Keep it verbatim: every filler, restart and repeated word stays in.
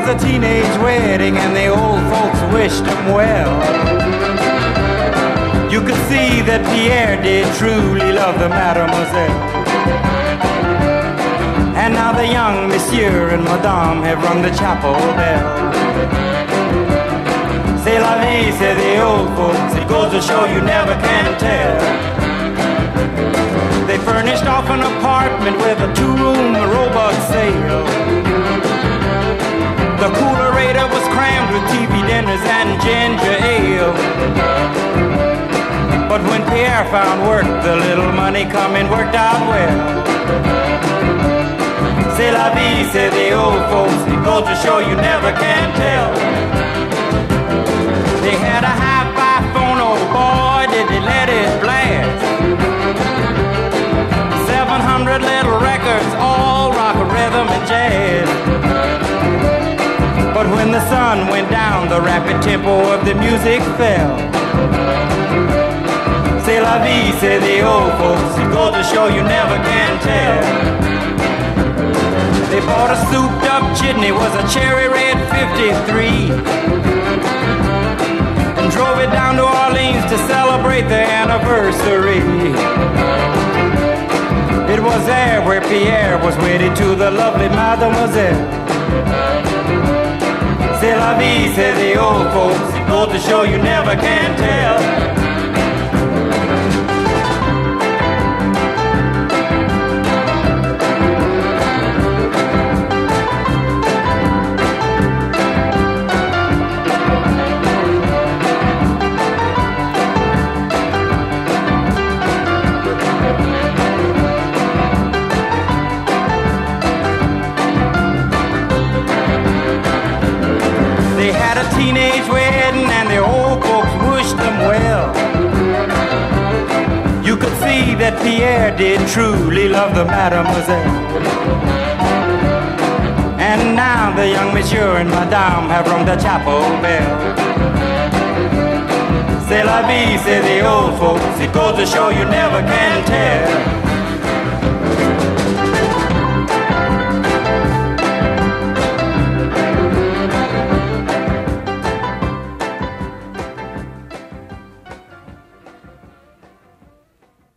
a teenage wedding and the old folks wished him well. You could see that Pierre did truly love the mademoiselle. And now the young monsieur and madame have rung the chapel bell. C'est la vie, say the old folks, it goes to show you never can tell. They furnished off an apartment with a two-room robot sale. The coolerator was crammed with T V dinners and ginger ale. But when Pierre found work, the little money coming worked out well. C'est la vie, say the old folks, it goes to show you never can tell. They had a hi-fi phone, oh boy, did they let it blast. Seven hundred little records, all rock, rhythm, and jazz. But when the sun went down, the rapid tempo of the music fell. C'est la vie, say the old folks, it goes to show you never can tell. They bought a souped-up jitney, was a cherry red fifty-three, and drove it down to Orleans to celebrate their anniversary. It was there where Pierre was wedded to the lovely mademoiselle. C'est la vie, say the old folks, it goes to show you never can tell. Teenage wedding and the old folks wished them well. You could see that Pierre did truly love the mademoiselle. And now the young monsieur and madame have rung the chapel bell. C'est la vie, say the old folks, it goes to show you never can tell.